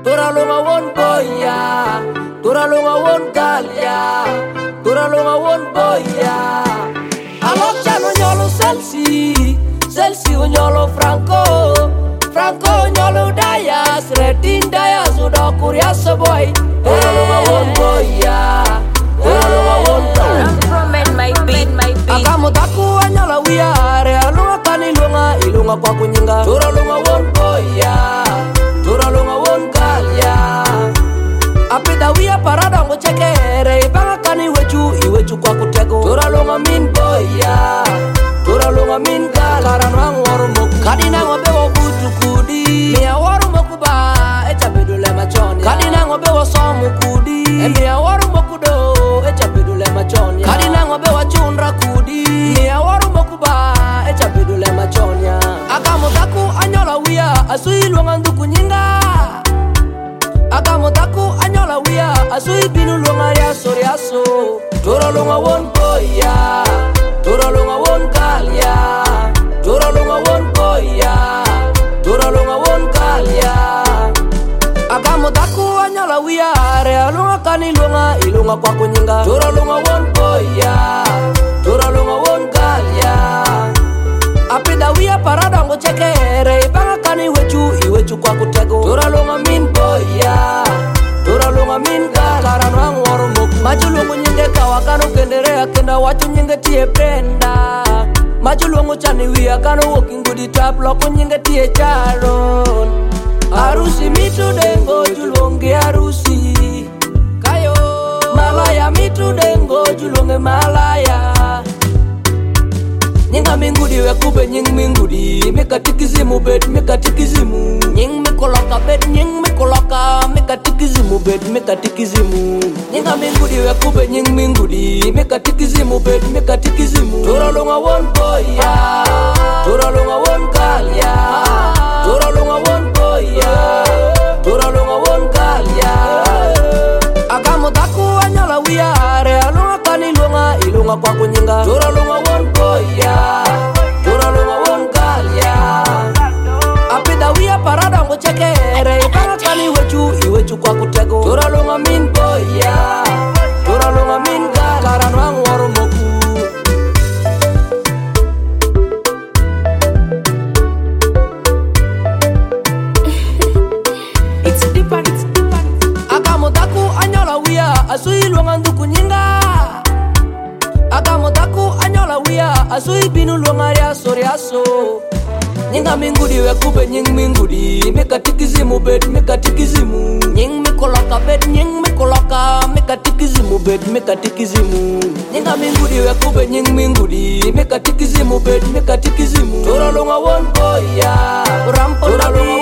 Tora lunga won boya, tora lunga won galia, tora lunga won boya. Alok chano nyolo Selsi nyolo Franco, Franco nyolo Dayas, Redin Dayas udah kurias boy. Tora lunga won boya, tora lunga won galia. My beat. Akamu taku anyala wiare, lunga kani lunga ilunga kwa kunyinga. Tora lunga won boya, tora lunga won galia. Apita wia parada ngo chekere, ibanga kani iwechu kwa kutego. Tora lunga min boya, tora lunga min galia. Karana ngoro moku, kadina ngobe wo butu kudi. Mia waru moku ba, echa bedule machoni. Kadina ngobe wo somu kudi. Mia waru moku do, echa bedule machoni. Kadina ngobe wa chundra kudi. Mia waru moku ba, echa bedule machoni. Akamu taku anyola wia, asui luanga nduku nyinga. Akamu taku anyola wia, asui binu luanga riaso. Tora lunga won boya, tora lunga won galia. Tora lunga won boya, tora lunga won galia. Akamu taku anyala wiare, lunga kani lunga ilunga kwa kunyinga. Tora lunga won boya, tora lunga won galia. Apida wia parada ngo chekere, ibanga kani iwechu kwa kutego. Tora lunga min boya, tora lunga min galia. Karana ngoro moku, majulungu nyinge kawakano kendere kenda wachu nyinge tie prenda. Majulungu chani wia kano walking goody tap loko nyinge tie charon. Arusi mitu dengo julungi arusi kayo. Malaya mitu dengo julungi malaya. Nyinga mingudi wekube nying mingudi. Mika tikizimu bed, mika tikizimu. Nying mikoloka bed, nying mikoloka. Mika tikizimu bed, mika tikizimu. Nyinga mingudi wekube nying mingudi. Mika tikizimu bed, mika tikizimu. Tora lunga won boya, tora lunga won galia. Tora lunga won boya, tora lunga won galia. Akamu taku anyala wiare, lunga kani lunga ilunga kwa kunyinga. Tora lunga won boya, tora lunga won galia. Apida wia parada ngo chekere, ibanga kani iwechu kwa kutego. Tora lunga min boya, tora lunga min galia. Karana ngoro moku. Akamu taku anyola wia, asui luanga nduku nyinga. Akamu taku anyola wia, asui binu luanga riaso. Nyinga mingudi wekube nying mingudi. Mika tikizimu bed, mika tikizimu. Nying mikoloka bed, nying mikoloka. Mika tikizimu bed, mika tikizimu. Nyinga mingudi wekube nying mingudi. Mika tikizimu bed, mika tikizimu. Tora lunga won boya, tora lunga